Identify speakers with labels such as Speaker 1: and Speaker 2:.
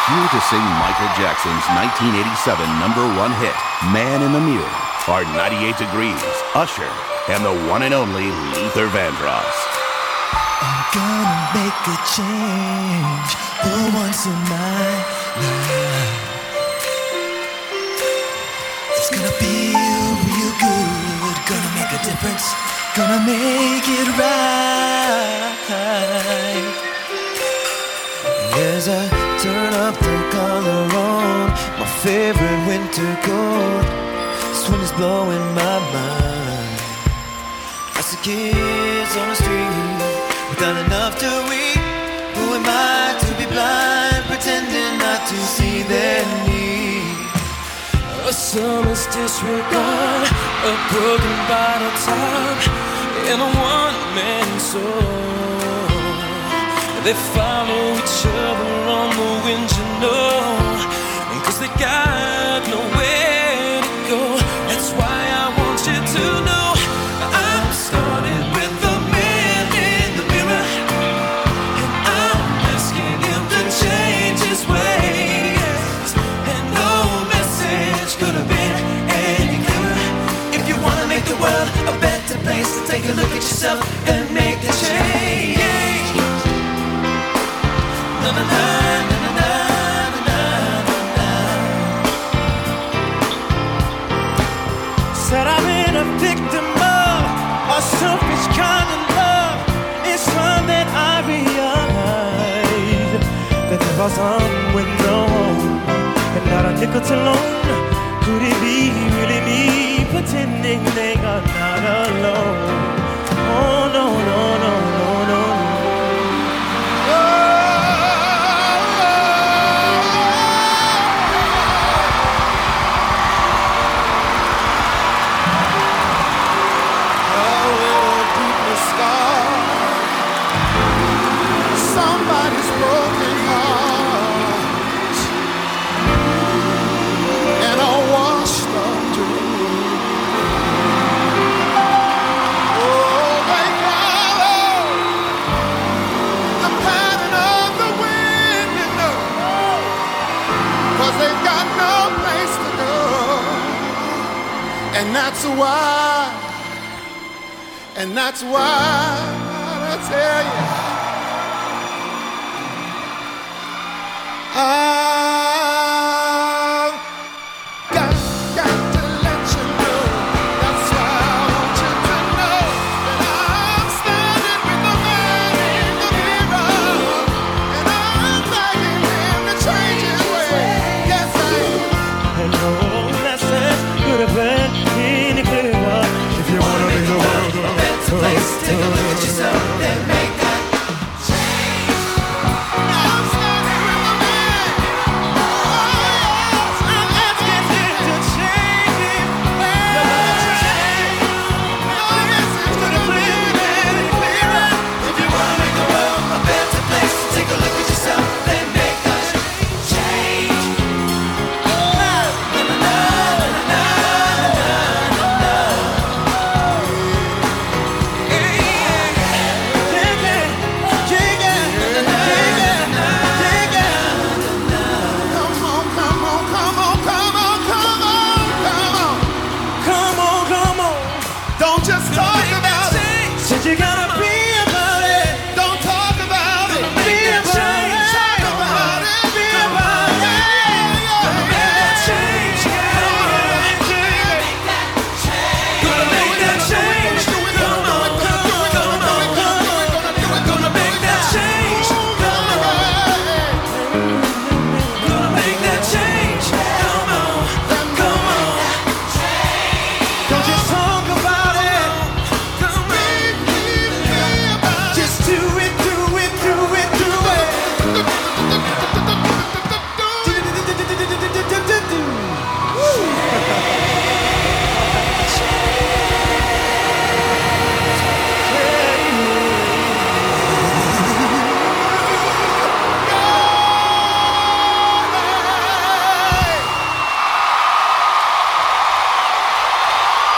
Speaker 1: Here to sing Michael Jackson's 1987 #1 hit, Man in the Mirror, are 98 Degrees, Usher, and the one and only Luther Vandross.
Speaker 2: I'm gonna make a change for once in my life. It's gonna feel real good, gonna make a difference, gonna make it right. As I turn up the color on my favorite winter coat, this wind is blowing my mind. I see kids on the street without enough to eat. Who am I to be blind, pretending not to see their need? A summer's disregard, a broken bottle top, and a one-man soul. They follow each other on the wind, you know, 'cause they got nowhere to go. That's why I want you to know I'm started with the man in the mirror, and I'm asking him to change his ways. And no message could have been any clearer. If you wanna make the world a better place, to take a look at yourself and make the change. Na, na, na, na, na, na, na, na. Said I've been a victim of a selfish kind of love. It's time that I realize that there was someone with no home and not a nickel to loan. Could it be really me pretending they are not alone? Oh no, no, no, no, no, no.
Speaker 3: Somebody's broken heart and a washed up dream. Oh, they follow the pattern of the wind, you know, 'cause they've got no place to go. And that's why I tell you,